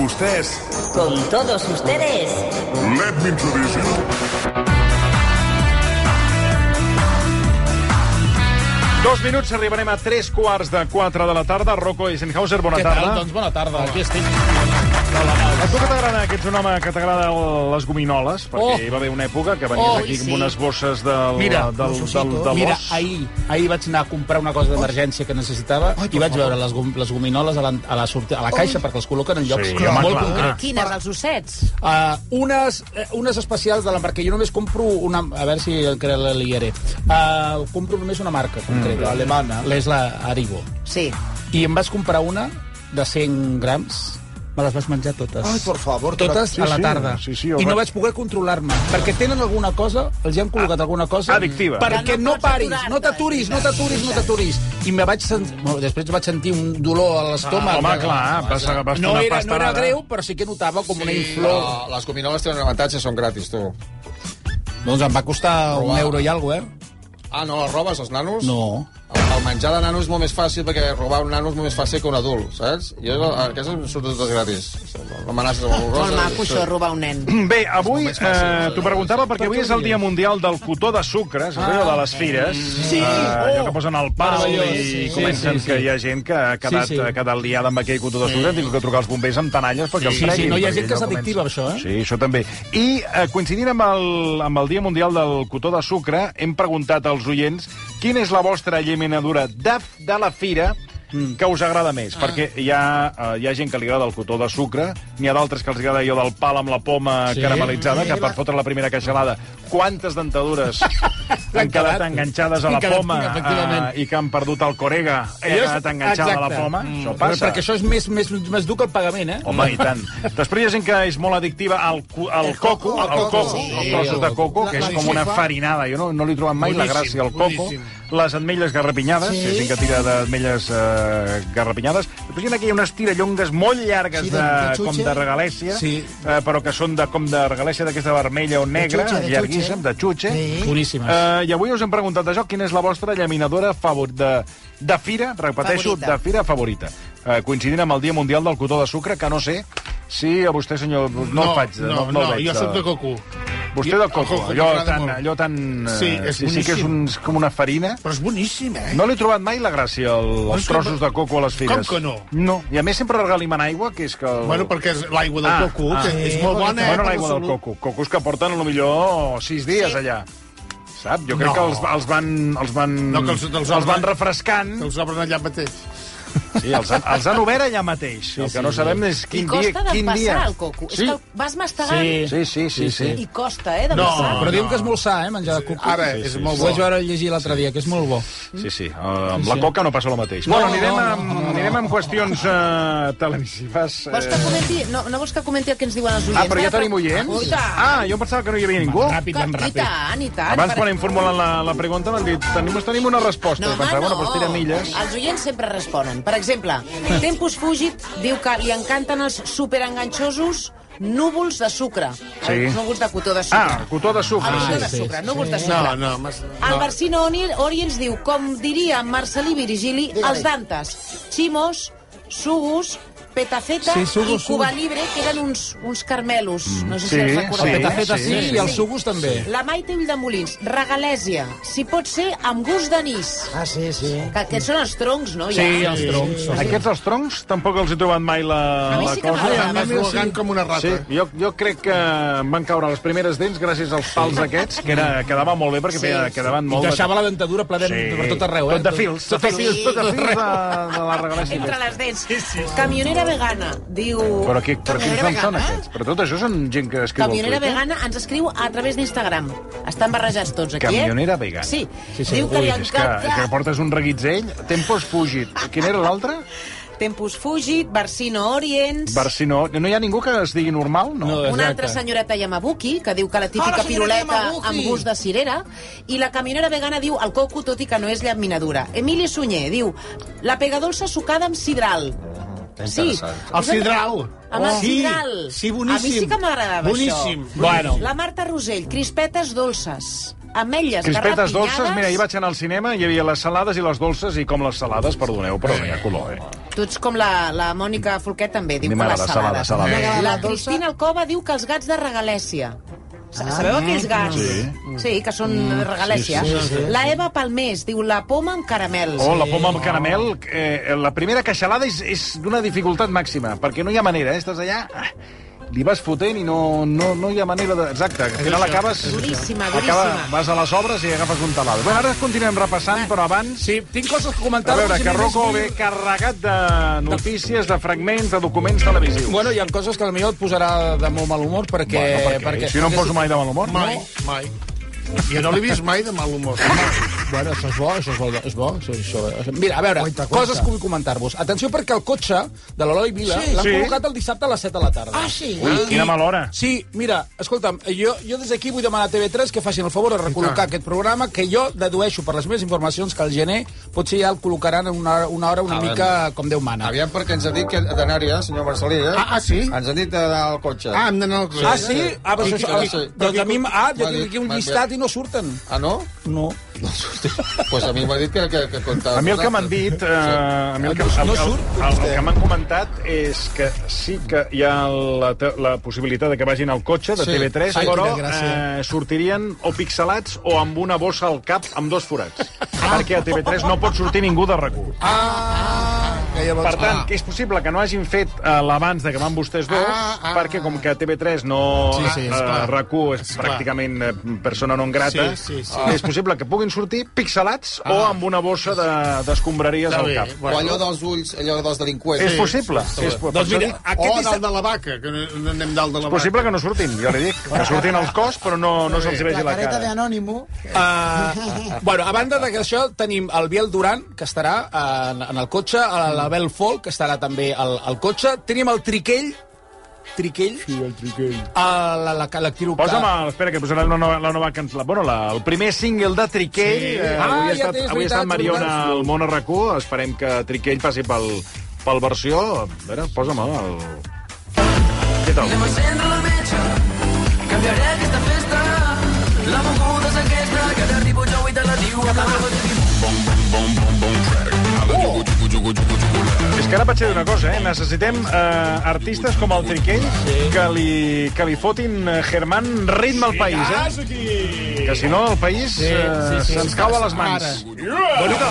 usted. Con todos ustedes. Let me introduce you. Dos minuts, arribarem a 3:15 de la tarda. Rocco Eisenhauser, bona tarda. Què tal? Doncs bona tarda, aquí estic. A tu que t'agrada, que ets un home que t'agrada les gominoles, perquè hi va haver una època que venies aquí amb unes bosses del Mira, ahir vaig anar a comprar una cosa d'emergència que necessitava i vaig veure les gominoles a la caixa perquè els col·loquen en llocs molt concrets. Quines, els ossets? Unes especials perquè jo només compro una... A veure si encara la liaré. Compro només una marca concreta, alemana. És la Haribo. Sí. I em vaig comprar una de 100 grams. Me les vaig menjar totes. Ai, por favor. Totes a la tarda. I no vaig poder controlar-me. Perquè tenen alguna cosa, els hi han col·locat alguna cosa... Addictiva. Perquè no paris, no t'aturis. I després vaig sentir un dolor a l'estómac. Home, clar, vas no era greu, però sí que notava com una inflor. Les gominoles tenen un avantatge, són gratis, tu. Doncs em va costar €1 i alguna cosa, Ah, no les robes, els nanos? No. El menjar de nano és molt més fàcil perquè robar un nano és molt més fàcil que un adult, saps? Jo aquestes em surten totes gratis. No amenaces amb alguna cosa. Molt maco, això, robar un nen. Bé, avui t'ho preguntava perquè avui és el Dia Mundial del Cotó de Sucre, és allò de les fires. Sí. Allò que posen al pal i comencen que hi ha gent que ha quedat liada amb aquell cotó de sucre. Tinc que trucar als bombers amb tanalles perquè els treguin. Sí, no, hi ha gent que és addictiva, això, eh? Sí, això també. I coincidint amb el Dia Mundial del Cotó de Sucre, hem preguntat als oients quina és la vostra llaminadura de la fira que us agrada més, perquè hi ha gent que li agrada el cotó de sucre, n'hi ha d'altres que els agrada allò del pal amb la poma caramelitzada, que per fotre la primera queixalada, quantes dentadures han quedat enganxades a la poma i que han perdut el corega i ha quedat enganxada a la poma. Això passa. Perquè això és més dur que el pagament, eh? Home, i tant. Després hi ha gent que és molt addictiva al coco, els trossos de coco, que és com una farinada. Jo no li he trobat mai la gràcia al coco. Les ametlles garrapinyades, hi ha gent que tira d'ametlles garrapinyades. Després hi ha aquí unes tirallongues molt llargues com de regalèssia, però que són com de regalèssia d'aquesta vermella o negra, llarguíssim, de xutxe. Boníssimes. I avui us hem preguntat això, quina és la vostra llaminadora de fira, repeteixo, de fira favorita. Coincidint amb el Dia Mundial del Cotó de Sucre, que no sé si a vostè, senyor, no el faig. No, jo soc de coco. Vostè de coco, allò tan... Sí, és boníssim. Sí que és com una farina. Però és boníssim, eh? No l'he trobat mai la gràcia, els trossos de coco a les fires. Com que no? No, i a més sempre regalim en aigua, que és que... Bueno, perquè és l'aigua del coco, que és molt bona. Bueno, l'aigua del coco. Cocos que porten, potser 6 dies allà. Sap? Jo crec que els van refrescant. Que els obren allà mateix. Sí, els han obert allà mateix. El que no sabem és quin dia. I costa d'empassar el coco. És que vas mastegant. Sí. I costa, d'empassar. Però diuen que és molt sa, menjar coco. Ara, és molt bo. Ho vaig veure llegir l'altre dia, que és molt bo. Sí. Amb la coca no passa el mateix. Bueno, anirem amb qüestions televisives. Vols que comenti? No vols que comenti el que ens diuen els oients? Però ja tenim oients? Jo em pensava que no hi havia ningú. I tant. Abans, quan hem formulat la pregunta, m'han dit, tenim una resposta. No, I pensava, doncs tira milles. Els oients sempre responen. Per exemple, Tempus Fugit diu que li encanten els superenganxosos núvols de sucre. Els núvols de cotó de sucre. Cotó de sucre. Núvols de sucre. El Barsino Oriens diu, com diria Marcelí Virgili, els Dantes, Chimos, Sugus, Petafeta i Cuba Libre, que eren uns carmelos. No sé si els recordeu. Petafeta sí, i els Sugus també. La Maite Ulldemolins, regalèsia, si pot ser amb gust d'anís. Sí. Que aquests són els troncs, no? Sí, els troncs. Aquests, els troncs, tampoc els he trobat mai la cosa. M'agrada com una rata. Jo crec que em van caure les primeres dents gràcies als pals aquests, que quedava molt bé perquè quedaven molt... I deixava la dentadura ple per tot arreu, Tot de fils de la regalèssia. Entre les dents. Camionera vegana, diu... Però quins noms són aquests? Però tot això són gent que escriu al Twitter? Camionera vegana ens escriu a través d'Instagram. Estan barrejats tots aquí, Camionera vegana. Sí. Diu que li encanta... És que portes un reguitzell. Tempus Fugit. Quin era l'altre? Tempus Fugit, Barsino Oriens... No hi ha ningú que es digui normal, no? Una altra senyoreta Yamabuki, que diu que la típica piruleta amb gust de cirera, i la camionera vegana diu el coco, tot i que no és llaminadura. Emili Sunyer diu la pegadolsa sucada amb sidral. Sí. El sidral. Amb el sidral. Sí, boníssim. A mi sí que m'agradava això. Bueno. La Marta Rosell, crispetes dolces. ametlles Crispetes dolces, garrapinyades... mira, ahir vaig anar al cinema, hi havia les salades i les dolces, i com les salades, perdoneu, però no hi ha color, Tu ets com la Mònica Folquet, també, diu A mi que les m'agrada salades. salada. La Cristina Alcova diu que els gats de regalèsia. Sabeu aquells gats? Sí, que són de regalèsia. La Eva Palmés diu la poma amb caramel. Oh, la poma amb caramel. La primera queixalada és d'una dificultat màxima, perquè no hi ha manera, estàs allà... li vas fotent i no hi ha manera de... Exacte, al final acabes... Duríssima. Vas a les obres i agafes un taladro. Bueno, ara continuem repassant, però abans... Sí, tinc coses que comentar. A veure, que Rocco ve carregat de notícies, de fragments, de documents televisius. Bueno, hi ha coses que potser et posarà de molt mal humor, perquè... Bueno, perquè si no em poso mai de mal humor. Mai. Jo no l'he vist mai de mal humor. Bueno, això és bo. Mira, a veure, coses que vull comentar-vos. Atenció, perquè el cotxe de l'Eloi Vila l'han col·locat el dissabte a les 7 de la tarda. Ah, sí? Ui, quina mala hora. Sí, mira, escolta'm, jo des d'aquí vull demanar a TV3 que facin el favor de recol·locar aquest programa, que jo dedueixo per les meves informacions que al gener potser ja el col·locaran en una hora una mica com Déu mana. Aviam, perquè ens ha dit que d'anar-hi, senyor Marcelí, sí? Ens han dit d'anar al cotxe. Hem d'anar al cotxe. Ah, sí? Doncs a mi jo tinc aquí un llistat i no surten. Ah, no? No. Pues a mi m'ha dit que comptava... A mi el que m'han dit... el que m'han comentat és que sí que hi ha la possibilitat de que vagin al cotxe de TV3, però sortirien o pixelats o amb una bossa al cap amb 2 forats. Perquè a TV3 no pot sortir ningú de RAC1. Per tant, que és possible que no hagin fet l'abans de que van vostès dos, perquè com que a TV3 no... RAC1 és pràcticament persona non grata, és possible que puguin sortir pixelats o amb una bossa d'escombraries al cap. O allò dels ulls, allò dels delinqüents. És possible. Doncs mira, o dalt de la vaca, que no anem dalt de la vaca. És possible que no surtin, jo li dic. Que surtin els cos, però no se'ls vegi la cara. La careta de Anònimo. Bueno, a banda d'això, tenim el Biel Duran, que estarà en el cotxe, la Bel Folk, que estarà també al cotxe. Tenim el Triquell. Sí, el Triquell. L'actriu... Espera, que posarà la nova cançó. Bueno, el primer single de Triquell. Avui ha estat Mariona al Món a RAC1. Esperem que Triquell passi pel versió. A veure, posa'm el... Què tal? Anem a encendre la metxa, canviaré aquesta festa. La moguda és aquesta, que t'arribo jo i te la diu. És que ara vaig dir una cosa, Necessitem artistes com el Triquell que li fotin Germán ritme al país, Que si no, el país se'ns cau a les mans. Bonito.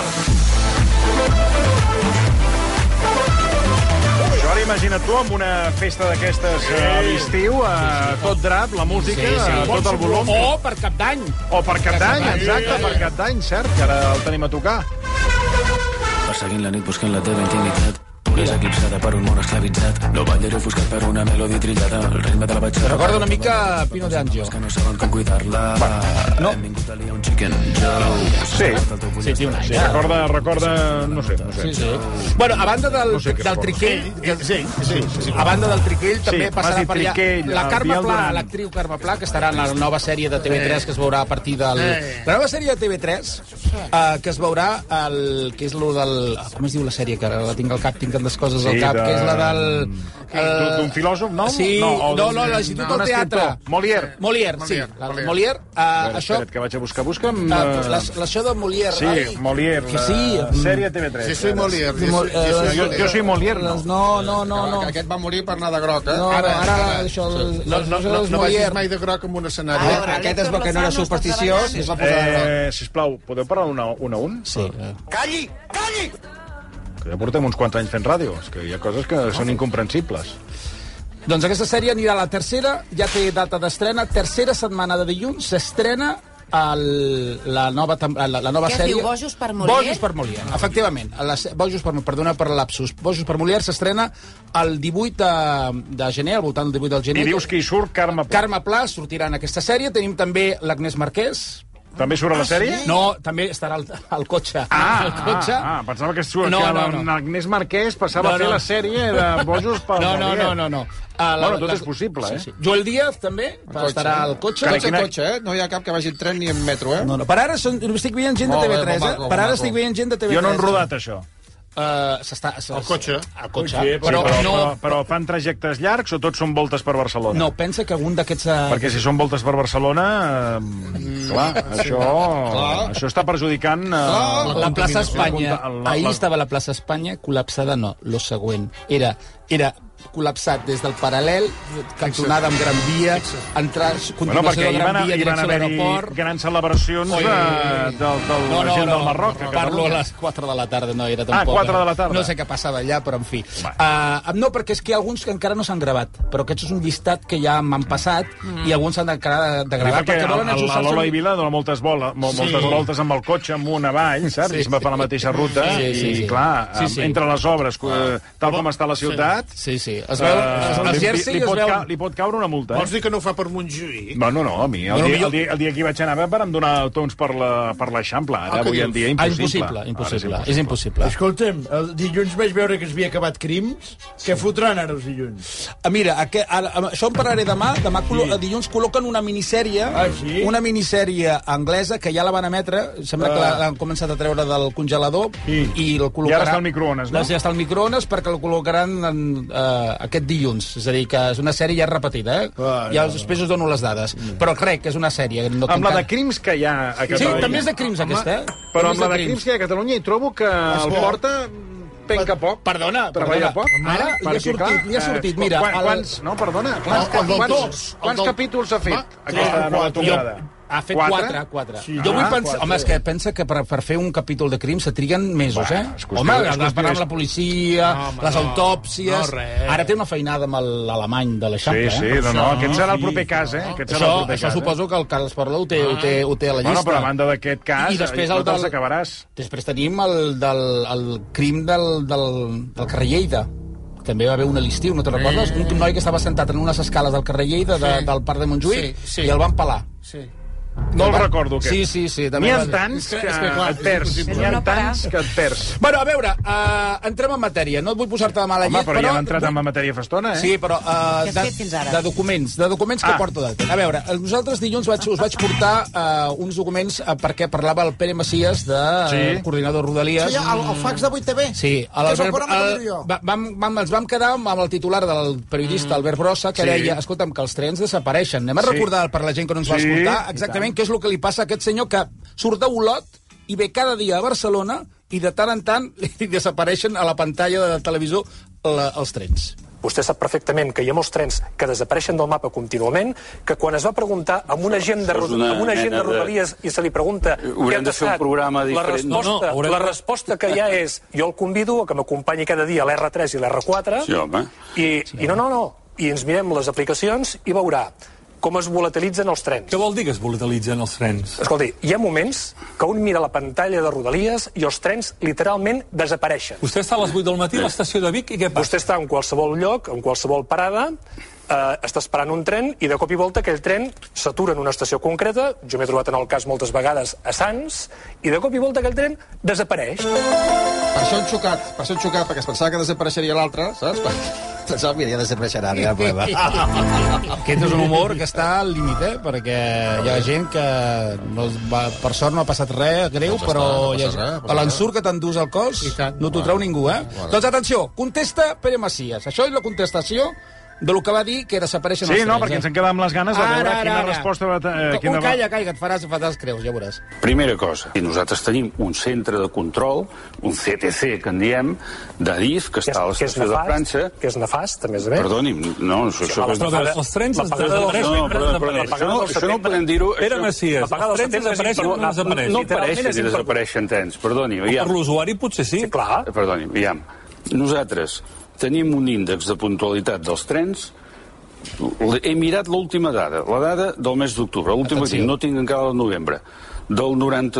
Això ara imagina't tu amb una festa d'aquestes a l'estiu, tot drap, la música, tot el volum. O per Cap d'Any. O per Cap d'Any, exacte, per Cap d'any, cert, que ara el tenim a tocar. Perseguint la nit, buscant la teva intimitat. És eclipsada per un món esclavitzat. No ballaré ofuscat per una melòdia trillada. El ritme de la batxada. Recorda una mica Pino de Angio. Que no saben com cuidar-la. No. Hem vingut a liar un chicken Joe. Sí, té un any. Recorda... No sé. Sí. Bueno, a banda del Triquell... Sí. A banda del Triquell, també passarà per allà la Carme Pla, Duran. l'actriu Carme Pla, que estarà en la nova sèrie de TV3 que es veurà a partir del... La nova sèrie de TV3 que es veurà que és lo del... Com es diu la sèrie? Que ara la tinc al cap, tinc tantes coses al cap, que és la del... D'un filòsof, no? Sí, no, l'Institut del Teatre. Molière, sí. Molière. Això... Espera't, que vaig a buscar. Busca'm... L'això de Molière. Sí, Molière, la sèrie TV3. Sí, soy Molière. Jo soy Molière, no. No. Aquest va morir per anar de groc, No, ara això... No vagis mai de groc amb un escenari. Aquest és que no era supersticiós i es va posar de groc. Sisplau, podeu parlar un a un? Sí. Calli! Que ja portem uns quants anys fent ràdio. És que hi ha coses que són incomprensibles. Doncs aquesta sèrie anirà a la tercera, ja té data d'estrena, tercera setmana de dilluns, s'estrena la nova sèrie... Què diu, Bojos per Molière? Bojos per Molière, efectivament. Perdona per l'lapsus. Bojos per Molière s'estrena el 18 de gener, al voltant del 18 del gener. I dius que hi surt Carme Pla. Carme Pla sortirà en aquesta sèrie. Tenim també l'Agnès Marquès. També surt a la sèrie? No, també estarà al cotxe. Pensava que l'Agnès Marquès passava a fer la sèrie de Bojos per Molière. No. Bueno, tot és possible, Sí. Joel Díaz també estarà al cotxe. Cotxe, No hi ha cap que vagi en tren ni en metro, No. Per ara estic veient gent de TV3, Per ara estic veient gent de TV3. Jo no he rodat això. El cotxe. Però fan trajectes llargs o tots són voltes per Barcelona? No, pensa que algun d'aquests... Perquè si són voltes per Barcelona, clar, això està perjudicant... La plaça Espanya. Ahir estava la plaça Espanya col·lapsada, no, lo següent. Era col·lapsat des del Paral·lel, cantonada amb Gran Via, continuació de Gran Via, direcció a l'aeroport... grans celebracions de la gent del Marroc. Parlo a les 4 de la tarda, no era tampoc... 4 de la tarda. No sé què passava allà, però en fi. No, perquè és que hi ha alguns que encara no s'han gravat, però aquests és un llistat que ja m'han passat i alguns s'han encara de gravar. Perquè a l'Ola i Vila dona moltes voltes amb el cotxe amunt avall, saps? I se'n va per la mateixa ruta i, clar, entre les obres, tal com està la ciutat... Sí. Es veu, el Jersey li pot caure una multa. Vols dir que no ho fa per Montjuïc? No, a mi. El dia que hi vaig anar per em donar tons per l'Eixample. Ara, avui en dia, impossible. És impossible. Escolta'm, el dilluns vaig veure que es havia acabat Crims. Què fotran ara els dilluns? Mira, això en parlaré demà. Dilluns col·loquen una minissèrie, una minissèrie anglesa que ja la van emetre, sembla que l'han començat a treure del congelador i el col·locaran... I ara està al microones, no? Ja està al microones perquè el col·locaran aquest dilluns. És a dir, que és una sèrie ja repetida, Ja després us dono les dades. Però crec que és una sèrie. Amb la de Crims que hi ha a Catalunya. Sí, també és de Crims, aquesta, Però amb la de Crims que hi ha a Catalunya hi trobo que el porta... penca poc. Perdona. Poc. Ara li ha sortit, mira... Quants capítols ha fet aquesta nova tongada? Ha fet 4. Sí. Jo vull pensar... Home, és que pensa que per fer un capítol de crim se triguen mesos, Home, has d'esperar amb la policia, les autòpsies... Ara té una feinada amb l'alemany de l'Eixample, Sí, aquest serà el proper cas, Això suposo que el Carles Parla ho té a la llista. Però a banda d'aquest cas, no te'ls acabaràs. Després tenim el crim del carrer Lleida. També va haver un a l'estiu, no te'n recordes? Un noi que estava sentat en unes escales del carrer Lleida del Parc de Montjuïc i el van pelar. No el recordo, aquest. Sí. N'hi ha tants que et perds. Bueno, a veure, entrem en matèria. No et vull posar-te de mala llet, però ja hem entrat en matèria fa estona, Sí, però de documents que porto de... A veure, nosaltres dilluns us vaig portar uns documents perquè parlava el Pere Macias, coordinador Rodalies. Sí, el fax de 8TV. Sí. Ens vam quedar amb el titular del periodista Albert Brossa, que deia, escolta'm, que els trens desapareixen. Anem a recordar per la gent que no ens va escoltar exactament què és el que li passa a aquest senyor que surt d'Olot i ve cada dia a Barcelona i de tant en tant li desapareixen a la pantalla de televisor els trens. Vostè sap perfectament que hi ha molts trens que desapareixen del mapa contínuament, que quan es va preguntar amb un agent de Rodalies i se li pregunta què ha passat, la resposta que hi ha és jo el convido a que m'acompanyi cada dia a l'R3 i l'R4 i no, i ens mirem les aplicacions i veurà com es volatilitzen els trens. Què vol dir que es volatilitzen els trens? Escolti, hi ha moments que un mira la pantalla de Rodalies i els trens literalment desapareixen. Vostè està a les 8 del matí a l'estació de Vic i què passa? Vostè està en qualsevol lloc, en qualsevol parada, està esperant un tren i de cop i volta aquell tren s'atura en una estació concreta, jo m'he trobat en el cas moltes vegades a Sants, i de cop i volta aquell tren desapareix. Per això han xocat, perquè es pensava que desapareixeria l'altre, saps? Pensava que ja desapareixerà, no hi ha problema. Aquest és un humor que està al límit, perquè hi ha gent que per sort no ha passat res greu, però l'ensurt que t'endús al cos no t'ho treu ningú, Doncs atenció, contesta Pere Macias. Això és la contestació del que va dir que desapareixen els trens. Sí, no, perquè ens en quedem amb les ganes de veure quina resposta... Calla, que et faràs creus, ja veuràs. Primera cosa, nosaltres tenim un centre de control, un CTC, que en diem, d'Adif, que està a l'estació de França... Que és nefast, a més a més. Perdoni'm, no, això... Els trens desapareixen. Això no podem dir-ho... Pere Macias, els trens desapareixen o no desapareixen? No apareixen i desapareixen trens, perdoni. Per l'usuari potser sí. Perdoni, aviam. Nosaltres tenim un índex de puntualitat dels trens. He mirat l'última dada, la dada del mes d'octubre, l'última que tinc, no tinc encara el novembre, del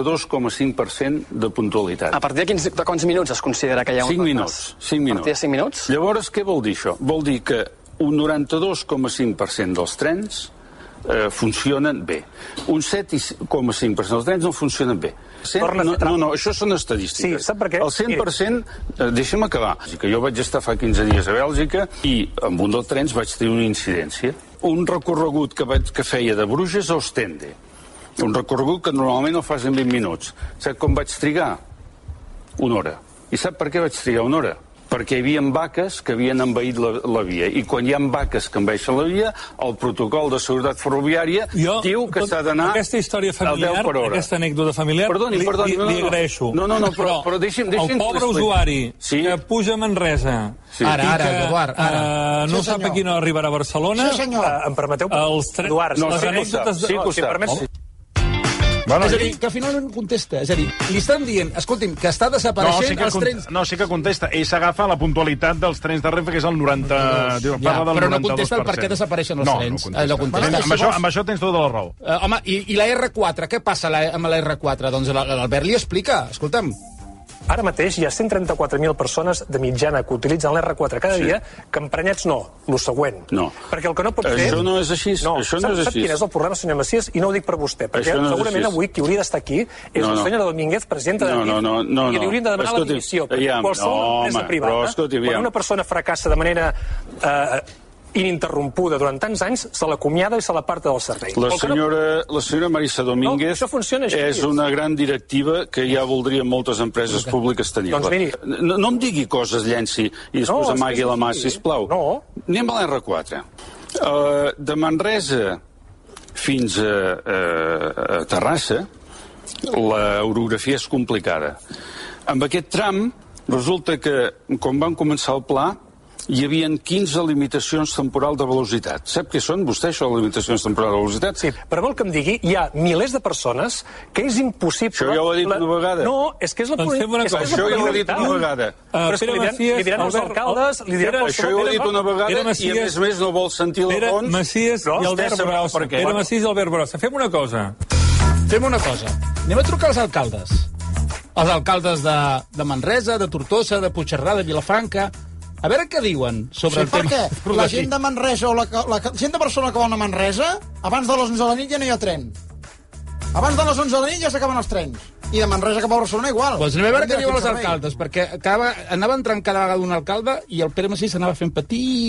92,5% de puntualitat. A partir de quants minuts es considera que hi ha un... 5 minuts. A partir de 5 minuts? Llavors, què vol dir això? Vol dir que un 92,5% dels trens funcionen bé. Un 7,5% dels trens no funcionen bé. No, això són estadístiques. Sí, sap per què? El 100%, deixa'm acabar, que jo vaig estar fa 15 dies a Bèlgica i amb un dels trens vaig tenir una incidència. Un recorregut que feia de Bruges a Ostende. Un recorregut que normalment el fas en 20 minuts. Saps com vaig trigar? 1 hora. I sap per què vaig trigar una hora? Perquè hi havia vaques que havien envaït la via. I quan hi ha vaques que envaeixen la via, el protocol de seguretat ferroviària diu que s'ha d'anar aquesta història familiar, a 10 per hora. Aquesta anècdota familiar, perdoni, li agraeixo. No, però deixi'm el pobre usuari que puja a Manresa i que no sap a quina hora arribarà a Barcelona... Sí, senyor. Em permeteu? Eduard, les anècdotes... Sí, costat. Bueno, és a dir, que al final no contesta. És a dir, li estan dient, escolti'm, que està desapareixent els trens... No, sí que contesta. Ell s'agafa la puntualitat dels trens de Renfe, que és el 90... però no contesta el per què desapareixen els trens. No contesta. Amb això tens tota la raó. Home, i la R4? Què passa amb la R4? Doncs l'Albert li explica. Escolta'm. Ara mateix hi ha 134.000 persones de mitjana que utilitzen l'R4 cada dia, que emprenyats no, lo següent. No. Perquè el que no pot fer... Això no és així. Sap quin és el problema, senyor Macias? I no ho dic per vostè, perquè segurament avui qui hauria d'estar aquí és la senyora Domínguez, presidenta de DIF, i li haurien de demanar la dimissió. Qualsevol empresa privada, quan una persona fracassa de manera ininterrompuda durant tants anys, se l'acomiada i se l'aparta del servei. La senyora Marisa Domínguez és una gran directiva que ja voldrien moltes empreses públiques tenir-la. Doncs miri... No em digui coses, llenci, i després amagui la mà, sisplau. Anem a l'R4. De Manresa fins a Terrassa, l'orografia és complicada. Amb aquest tram, resulta que, quan van començar el pla, hi havia 15 limitacions temporal de velocitat. Sap què són, vostè, això, limitacions temporal de velocitat? Sí, però vol que em digui, hi ha milers de persones que és impossible... Això ja ho he dit una vegada. No, és que és la prioritat. Això ja ho he dit una vegada. Però és que li diran els alcaldes, li diran els... Això ja ho he dit una vegada i, a més no vol sentir la fons. Pere Macias i Albert Brossa. Fem una cosa. Anem a trucar als alcaldes. Els alcaldes de Manresa, de Tortosa, de Puigcerdà, de Vilafranca... A veure què diuen sobre el tema. Perquè la gent de Manresa o la gent de Barcelona que va a Manresa, abans de les 11 de la nit ja no hi ha tren. Abans de les 11 de la nit ja s'acaben els trens. I de Manresa cap a Barcelona igual. Doncs anem a veure què diuen els alcaldes, perquè anava entrant cada vegada un alcalde i el Pere Macias anava fent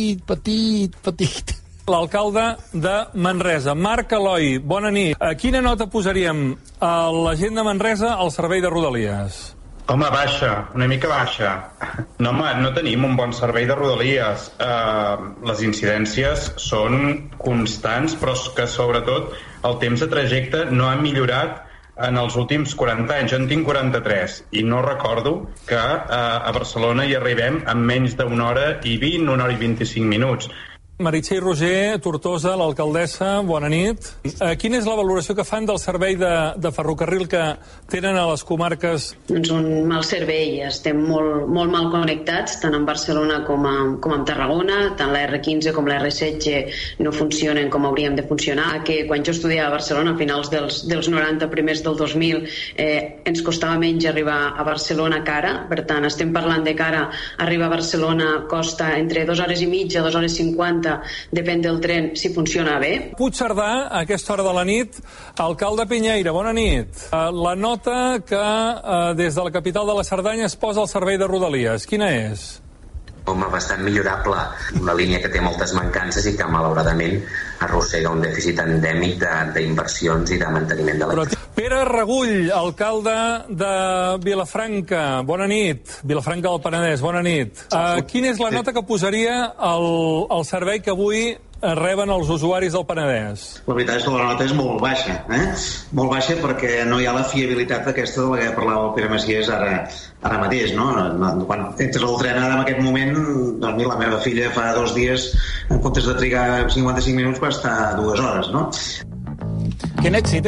petit. L'alcalde de Manresa, Marc Eloi, bona nit. Quina nota posaríem a la gent de Manresa al servei de Rodalies? Home, baixa, una mica baixa. No, home, no tenim un bon servei de Rodalies. Les incidències són constants, però que sobretot el temps de trajecte no ha millorat en els últims 40 anys. Jo en tinc 43 i no recordo que a Barcelona hi arribem en menys d'una hora i 20, una hora i 25 minuts. Meritxell Roger, Tortosa, l'alcaldessa, bona nit. Quina és la valoració que fan del servei de ferrocarril que tenen a les comarques? Doncs un mal servei. Estem molt mal connectats, tant en Barcelona com en Tarragona. Tant la R15 com la R16 no funcionen com hauríem de funcionar. Que quan jo estudiava a Barcelona, a finals dels 90, primers del 2000, ens costava menys arribar a Barcelona cara. Per tant, estem parlant de cara. Arribar a Barcelona costa entre 2 hores i mitja, 2 hores 50, depèn del tren, si funciona bé. Puigcerdà, a aquesta hora de la nit, alcalde Pinyeira, bona nit. La nota que des de la capital de la Cerdanya es posa al servei de Rodalies, quina és? Home, bastant millorable. Una línia que té moltes mancances i que, malauradament, arrossega un dèficit endèmic d'inversions i de manteniment de la... Pere Regull, alcalde de Vilafranca, bona nit. Vilafranca del Penedès, bona nit. Quina és la nota que posaria el servei que avui reben els usuaris del Penedès? La veritat és que la nota és molt baixa, molt baixa perquè no hi ha la fiabilitat aquesta de la que parlava el Pere Macias ara mateix, no? Quan entres al tren ara en aquest moment, doncs la meva filla fa 2 dies, en comptes de trigar 55 minuts, va estar 2 hores, no? Quin èxit,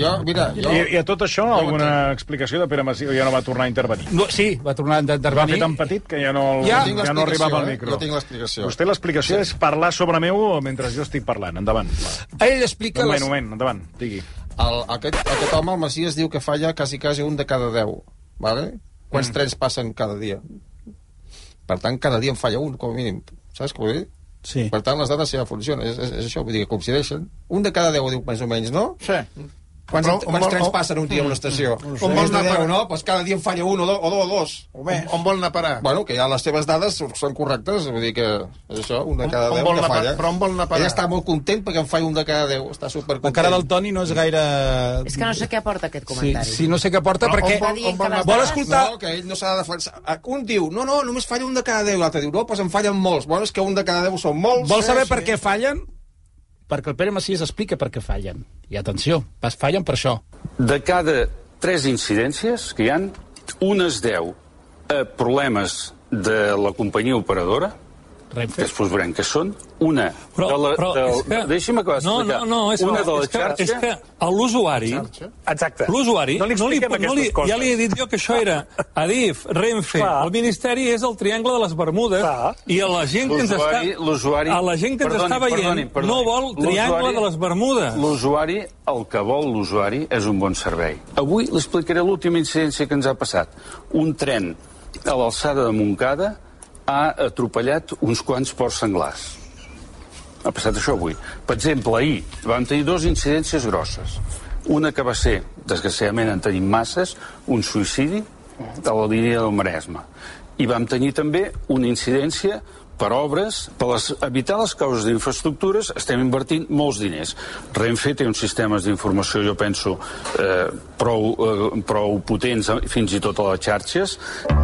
I a tot això, alguna explicació de Pere Macias? Ja no va tornar a intervenir? No, sí, va tornar a intervenir. Va fer tan petit que ja no arribava al micro. Jo tinc l'explicació. Vostè l'explicació és parlar sobre meu mentre jo estic parlant. Endavant. Ell explica... Un moment, endavant, digui. Aquest home, el Macias, diu que falla quasi un de cada 10. Vale? Quants trens passen cada dia? Per tant, cada dia en falla un, com a mínim. Saps què vull dir? Sí. Per tant, les dades ja funcionen. És això, vull dir que coincideixen. Un de cada 10 ho diu més o menys, no? Sí. Quants trens passen un dia a una estació? On vols anar a parar? No? Pues cada dia en falla un o dos. On vol anar a parar? Bueno, que ja les teves dades són correctes, vull dir que és això, un de cada 10 que falla. Però on vol anar a parar? Ella està molt content perquè en falla un de cada 10, està supercontent. La cara del Toni no és gaire... És que no sé què aporta aquest comentari. Sí, no sé què aporta perquè... Vol escoltar... No, que ell no s'ha de defensar. Un diu, no, només falla un de cada 10, l'altre diu, no, doncs en fallen molts. Bueno, és que un de cada 10 són molts. Vol saber per què fallen? Perquè el Pere Macias explica per què fallen. I atenció, fallen per això. De cada 3 incidències que hi ha, unes 10 problemes de la companyia operadora, que després veurem que són, una... Deixi'm acabar d'explicar. Una de la xarxa... És que l'usuari... Exacte. L'usuari... No li expliquem aquestes coses. Ja li he dit jo que això era Adif, Renfe, el Ministeri és el Triangle de les Bermudes i a la gent que ens està... A la gent que ens està veient no vol Triangle de les Bermudes. L'usuari, el que vol l'usuari és un bon servei. Avui li explicaré l'última incidència que ens ha passat. Un tren a l'alçada de Montcada ha atropellat uns quants porcs senglars. Ha passat això avui. Per exemple, ahir vam tenir 2 incidències grosses. Una que va ser, desgraciadament en tenim masses, un suïcidi a la línia del Maresme. I vam tenir també una incidència per obres, per evitar les causes d'infraestructures, estem invertint molts diners. Renfe té uns sistemes d'informació, jo penso, prou potents, fins i tot a les xarxes.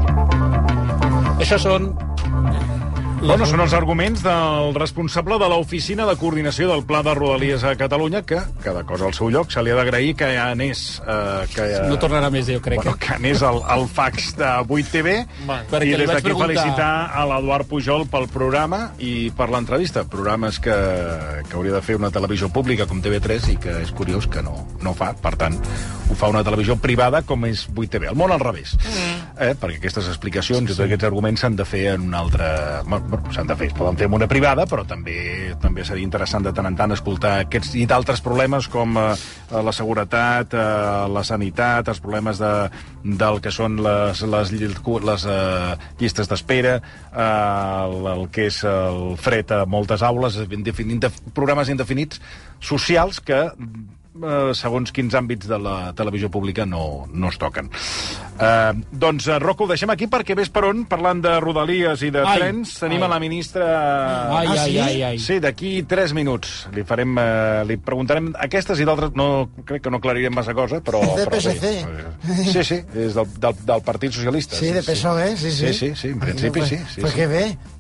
Això són... Bueno, són els arguments del responsable de l'Oficina de Coordinació del Pla de Rodalies a Catalunya, que cada cosa al seu lloc se li ha d'agrair que ja anés... No tornarà més, jo crec. Que anés al fax de 8TV, i des d'aquí felicitar a l'Eduard Pujol pel programa i per l'entrevista. Programes que hauria de fer una televisió pública com TV3 i que és curiós que no fa. Per tant, ho fa una televisió privada com és 8TV. El món al revés. Perquè aquestes explicacions i tots aquests arguments s'han de fer en una altra... s'han de fer, poden fer en una privada, però també seria interessant de tant en tant escoltar aquests i d'altres problemes com la seguretat, la sanitat, els problemes del que són les llistes d'espera, el que és el fred a moltes aules, programes indefinits socials que segons quins àmbits de la televisió pública no es toquen. Doncs, Rocco, ho deixem aquí perquè ves per on, parlant de rodalies i de trens, tenim a la ministra... Sí, d'aquí 3 minuts. Li preguntarem aquestes i d'altres... Crec que no aclarirem massa cosa, però... De PSC. Sí, és del Partit Socialista. Sí, de PSOE, sí. Sí, en principi sí. Pues que bé.